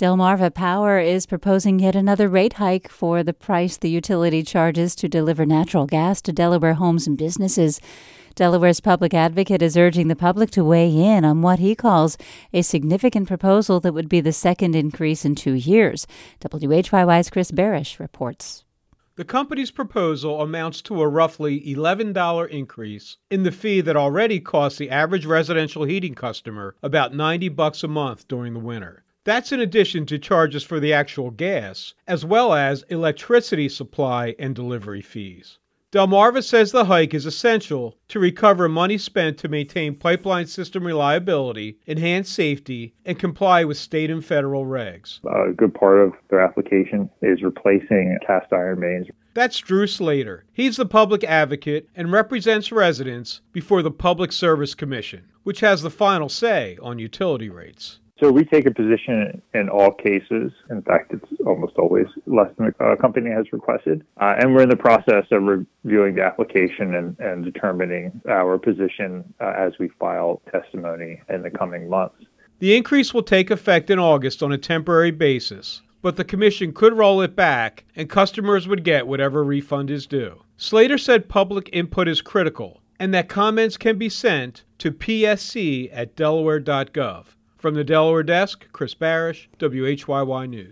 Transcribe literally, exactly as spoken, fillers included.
Delmarva Power is proposing yet another rate hike for the price the utility charges to deliver natural gas to Delaware homes and businesses. Delaware's public advocate is urging the public to weigh in on what he calls a significant proposal that would be the second increase in two years. W H Y Y's Chris Barish reports. The company's proposal amounts to a roughly eleven dollars increase in the fee that already costs the average residential heating customer about ninety bucks a month during the winter. That's in addition to charges for the actual gas, as well as electricity supply and delivery fees. Delmarva says the hike is essential to recover money spent to maintain pipeline system reliability, enhance safety, and comply with state and federal regs. A good part of their application is replacing cast iron mains. That's Drew Slater. He's the public advocate and represents residents before the Public Service Commission, which has the final say on utility rates. So we take a position in all cases. In fact, it's almost always less than the company has requested. Uh, and we're in the process of reviewing the application and, and determining our position uh, as we file testimony in the coming months. The increase will take effect in August on a temporary basis, but the commission could roll it back and customers would get whatever refund is due. Slater said public input is critical and that comments can be sent to p s c at delaware dot gov. From the Delaware desk, Chris Barish, W H Y Y News.